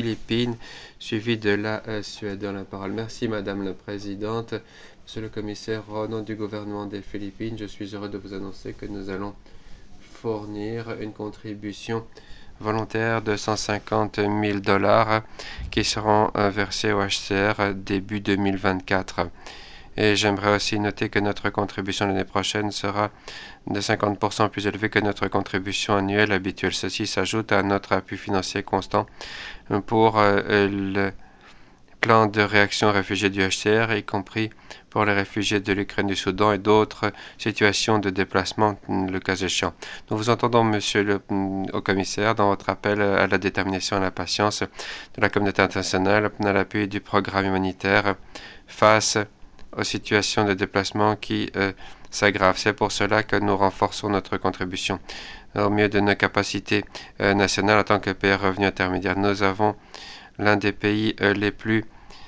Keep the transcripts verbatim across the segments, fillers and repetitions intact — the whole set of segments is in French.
Philippines, suivi de la euh, Suède. Dans la parole. Merci Madame la Présidente. Monsieur le Commissaire, au nom du gouvernement des Philippines, je suis heureux de vous annoncer que nous allons fournir une contribution volontaire de cent cinquante mille dollars qui seront euh, versés au H C R début deux mille vingt-quatre. Et j'aimerais aussi noter que notre contribution l'année prochaine sera de cinquante pour cent plus élevée que notre contribution annuelle habituelle. Ceci s'ajoute à notre appui financier constant pour euh, le plan de réaction aux réfugiés du H C R, y compris pour les réfugiés de l'Ukraine, du Soudan et d'autres situations de déplacement, le cas échéant. Nous vous entendons, Monsieur le Haut Commissaire, dans votre appel à la détermination et à la patience de la communauté internationale à l'appui du programme humanitaire face aux situations de déplacement qui euh, s'aggravent. C'est pour cela que nous renforçons notre contribution au mieux de nos capacités euh, nationales en tant que pays revenu intermédiaire. Nous avons l'un des pays euh, les plus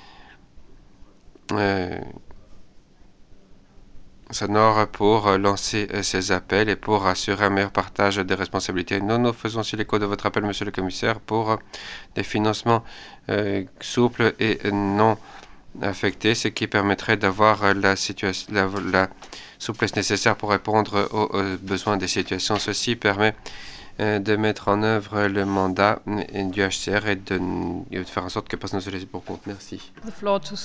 euh, sonores pour euh, lancer euh, ces appels et pour assurer un meilleur partage des responsabilités. Nous nous faisons aussi l'écho de votre appel, Monsieur le Commissaire, pour euh, des financements euh, souples et non affectés, ce qui permettrait d'avoir la, situation, la, la souplesse nécessaire pour répondre aux, aux besoins des situations. Ceci permet euh, de mettre en œuvre le mandat du H C R et de, de faire en sorte que personne ne se laisse pour compte. Merci.